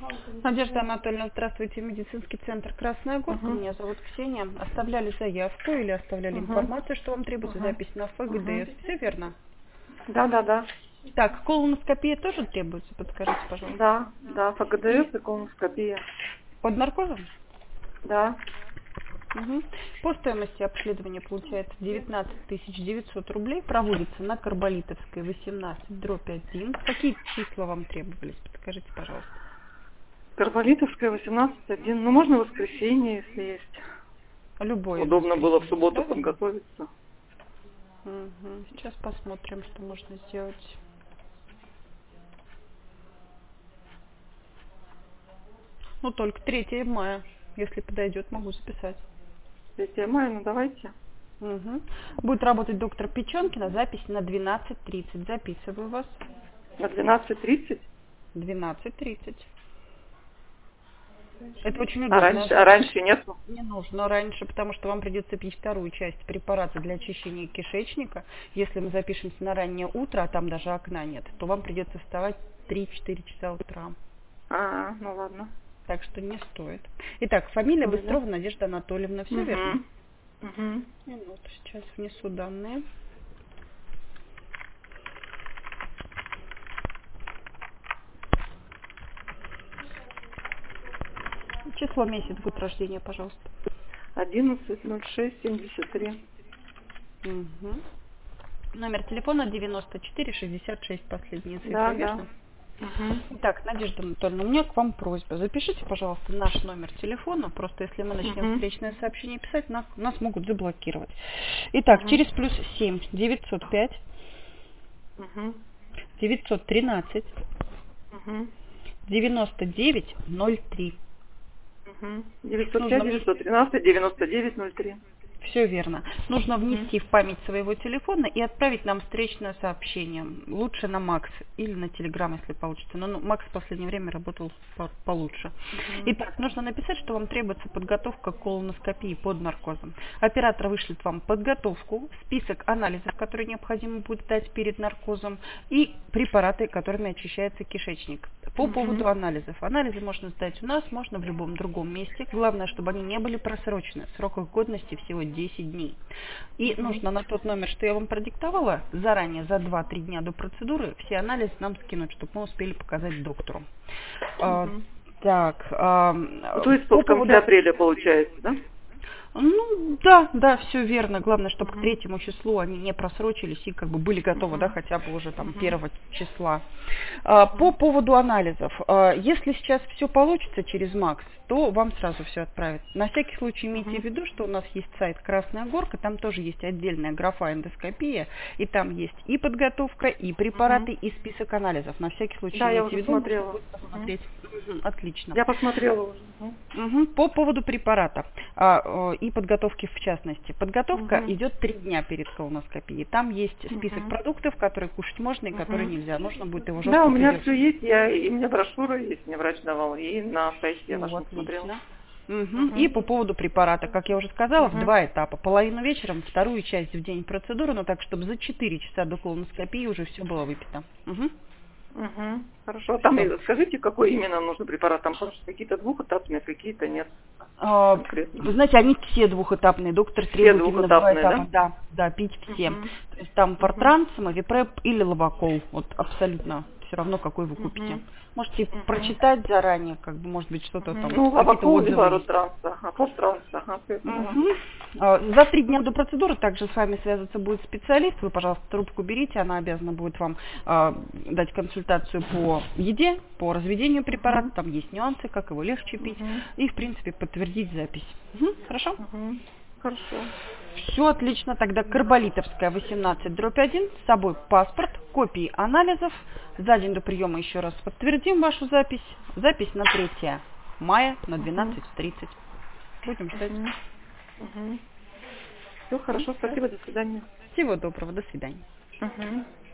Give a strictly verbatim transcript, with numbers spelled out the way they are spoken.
Надежда Анатольевна, здравствуйте. Медицинский центр «Красная Горка». Угу. Меня зовут Ксения. Оставляли заявку или оставляли Угу. информацию, что вам требуется Угу. запись на Угу. ФГДС. Все верно? Да, да, да. Так, колоноскопия тоже требуется? Подскажите, пожалуйста. Да, да, И ФГДС и колоноскопия. под наркозом? Да. Угу. По стоимости обследования получается девятнадцать тысяч девятьсот рублей. Проводится на Карболитовской восемнадцать дробь один. Какие числа вам требовались? Подскажите, пожалуйста. Карболитовская восемнадцать один. Ну, можно в воскресенье, если есть. Любое Удобно было в воскресенье. субботу Правильно? подготовиться. Угу. Сейчас посмотрим, что можно сделать. Ну, только третьего мая. Если подойдет, могу записать. третьего мая, ну давайте. Угу. Будет работать доктор Печенкина. Запись на двенадцать тридцать. Записываю вас. На двенадцать тридцать? двенадцать тридцать. Это очень А удобно. раньше, а раньше нету? Не нужно раньше, потому что вам придется пить вторую часть препарата для очищения кишечника. Если мы запишемся на раннее утро, а там даже окна нет, то вам придется вставать три-четыре часа утра. А, ну ладно. Так что не стоит. Итак, фамилия Ой, Быстрова да? Надежда Анатольевна. Все Угу. верно? Угу. Минуту, сейчас внесу данные. Число, месяц, год рождения, пожалуйста. одиннадцать ноль шесть семьдесят три. Угу. Номер телефона девяносто четыре шестьдесят шесть, последние цифры, Да, да. верно? Угу. Так, Надежда Анатольевна, у меня к вам просьба. Запишите, пожалуйста, наш номер телефона. Просто если мы начнем Угу. встречное сообщение писать, нас, нас могут заблокировать. Итак, Угу. через плюс семь девятьсот пять Угу. девятьсот тринадцать Угу. девяносто девять ноль три. Угу. девятьсот Нужно пять девятьсот тринадцать девяносто девять ноль три. Все верно. Нужно Угу. внести в память своего телефона и отправить нам встречное сообщение. Лучше на Макс или на Телеграм, если получится. Но ну, Макс в последнее время работал по- получше. Угу. Итак, нужно написать, что вам требуется подготовка к колоноскопии под наркозом. Оператор вышлет вам подготовку, список анализов, которые необходимо будет дать перед наркозом, и препараты, которыми очищается кишечник. По Угу. поводу анализов. Анализы можно сдать у нас, можно в любом другом месте. Главное, чтобы они не были просрочены. Срок их годности всего десять дней. И Угу. нужно на тот номер, что я вам продиктовала, заранее, за два-три дня до процедуры, все анализы нам скинуть, чтобы мы успели показать доктору. А, Угу. так, а, Ну, то есть по в конце поводу... апреля получается, да? Ну, да, да, все верно. Главное, чтобы Угу. к третьему числу они не просрочились и как бы были готовы, Угу. да, хотя бы уже там Угу. первого числа. А, по поводу анализов. А, если сейчас все получится через Макс, то вам сразу все отправят. На всякий случай имейте Угу. в виду, что у нас есть сайт «Красная Горка», там тоже есть отдельная графа «Эндоскопия», и там есть и подготовка, и препараты, Угу. и список анализов. На всякий случай Да, я имейте в уже виду, можно смотрела. будет посмотреть. Мгм, отлично. Я посмотрела уже. Угу. Мгм. По поводу препарата а, э, и подготовки в частности. Подготовка Угу. идет три дня перед колоноскопией. Там есть список Угу. продуктов, которые кушать можно и которые Угу. нельзя. Нужно будет его Да, жестко у меня придерживаться. все есть, я, и у меня брошюра есть, мне врач давал, и на сайте я Ну, вашем смотрела. отлично. Мгм. Угу. И по поводу препарата, как я уже сказала, в Угу. два этапа. Половину вечером, вторую часть в день процедуры, но так, чтобы за четыре часа до колоноскопии уже все было выпито. Мгм. Угу. Хорошо. А там Всё. и скажите, какой именно нужен препарат? Там потому что какие-то двухэтапные, какие-то нет А, конкретно. Вы знаете, они все двухэтапные. Доктор Все требует именно в два двухэтапные, этапа. да? Да, да, пить все. Угу. То есть там Угу. фортранс, мавипреп или лавакол. Вот абсолютно все равно, какой вы купите. Угу. Можете Угу. прочитать заранее, как бы, может быть, что-то Угу. там, Ну, какие-то лавакол либо отзывы есть. ротранс, ага, фостранс, ага, всё это, да. Мгм. А, За три дня до процедуры также с вами связаться будет специалист. Вы, пожалуйста, трубку берите, она обязана будет вам а, дать консультацию по еде, по разведению препарата. Угу. Там есть нюансы, как его легче пить. Угу. И, в принципе, подтвердить запись. Мгм. Хорошо? Угу. Хорошо. Все отлично. Тогда Карболитовская восемнадцать дробь один. С собой паспорт, копии анализов. За день до приема еще раз подтвердим вашу запись. Запись на третьего мая на двенадцать тридцать. Будем ждать. Угу. Угу. Все Ну, хорошо, всё. спасибо, до свидания. Всего доброго. До свидания. Угу.